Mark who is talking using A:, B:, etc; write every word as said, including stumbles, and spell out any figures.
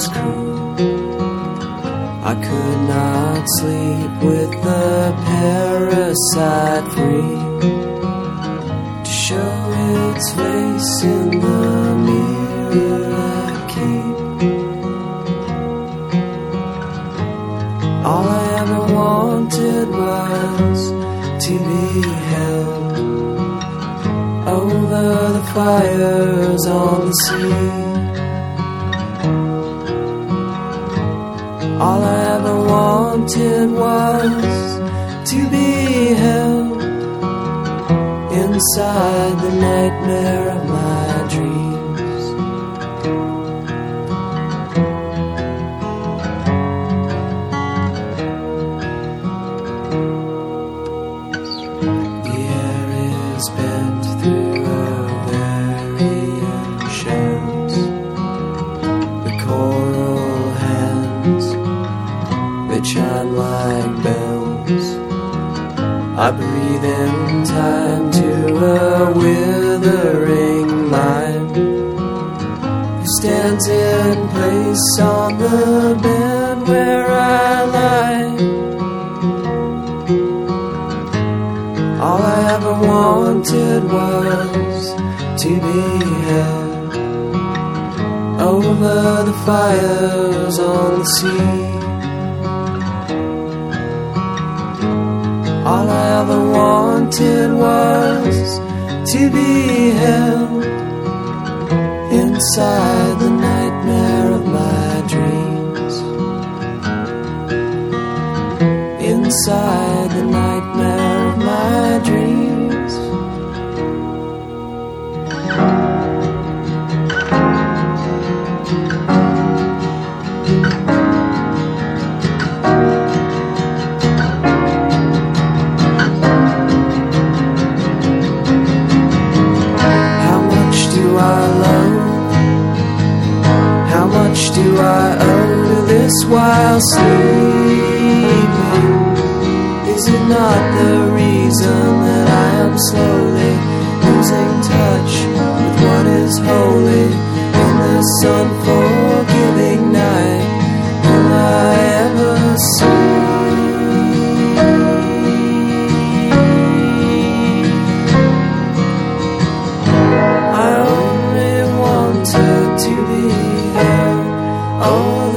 A: cruel. I could not sleep with the parasite free to show its face in the mirror I keep. All I ever wanted was to be held over the fires on the sea. All I ever wanted was to be held inside the nightmare of my dreams. The air is bent through a variant shells. The coral hands that shine like bells. I breathe in time to a withering mind who stands in place on the bed where I lie. All I ever wanted was to be held over the fires on the sea. All I ever wanted was to be held inside the nightmare of my dreams. Inside the nightmare of my dreams. Do I owe to this while sleeping? Is it not the reason that I am slowly losing touch with what is holy in this unforgiving night? Will I ever see? I only wanted to be held. Oh,